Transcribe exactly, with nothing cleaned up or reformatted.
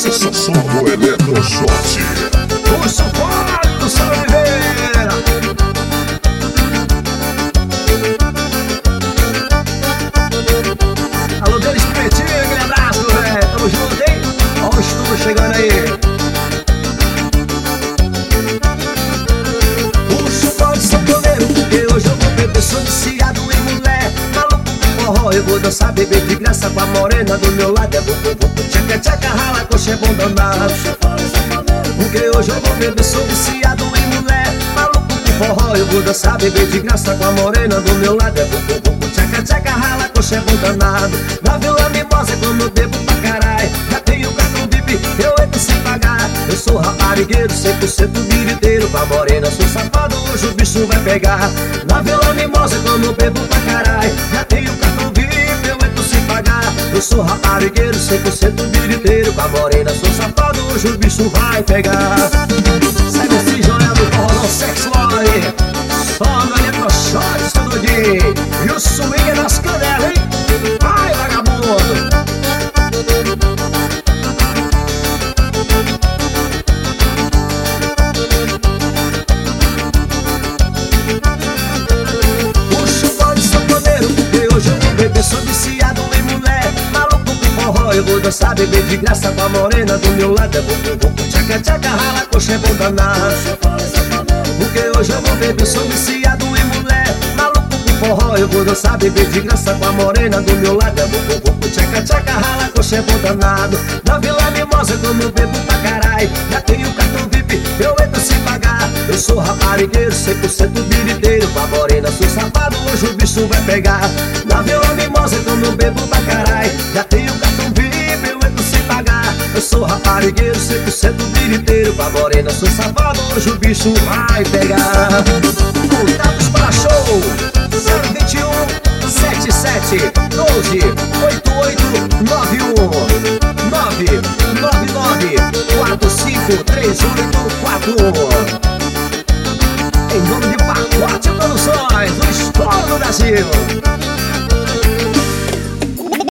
Sensação do Eletrochoque. O suporte do São Oliveira. Alô, Denis Pretinho, aquele abraço, velho. Tamo junto, hein? Ó o estudo chegando aí. O suporte sanfoneiro, porque hoje eu vou beber. Sou viciado em mulher, maluco com forró. Eu vou dançar, beber de graça com a morena do meu lado. É vucu, vucu, tchaca, tchaca, rala, coxa, é bom danado. Porque hoje eu vou beber, sou viciado em mulher, maluco com forró. Eu vou dançar, beber de graça com a morena do meu lado. É vucu, vucu, tchaca, tchaca, rala, coxa, é bom danado. Na Vila Mimosa quando eu bebo pra carai, já tenho cartão V I P, eu entro sem pagar. Eu sou raparigueiro, cem por cento biriteiro. Com a morena sou safado, hoje o bicho vai pegar. Na Vila Mimosa quando eu bebo pra carai, já tenho cartão V I P, eu entro sem pagar. Eu sou raparigueiro, cem por cento biriteiro. Com a morena sou safado, hoje o bicho vai pegar. Segue esse joia do forró, sexo boy. Só no Eletrochoque, todo dia. E o swing nas canelas, hein? Vai, vagabundo! Puxa o bode sanfoneiro, porque hoje eu vou beber. Sou viciado em mulher, maluco com forró. Eu vou dançar, beber de graça com a morena do meu lado. É vucu, vucu, tchaca, tchaca, rala, coxa, é bom danado. Porque hoje eu vou beber, sou viciado em mulher, maluco com forró. Eu vou dançar, beber de graça com a morena do meu lado. É vucu, vucu, tchaca, tchaca, rala, coxa, é bom danado. Na Vila Mimosa quando eu bebo pra carai, já tenho cartão V I P, eu entro sem pagar. Eu sou raparigueiro, cem por cento biriteiro. Com a morena sou safado, hoje o bicho vai pegar. Na Vila Mimosa quando eu bebo pra carai, já tenho cartão V I P, eu entro sem pagar. Eu sou raparigueiro, cem por cento biriteiro. Com a morena sou safado, hoje o bicho vai pegar. Contatos para show zero dois um, sete sete, um dois, oito oito nove um, nove nove nove, quatro cinco três oito quatro um. Em nome de Pacote Produções, o estouro do Brasil.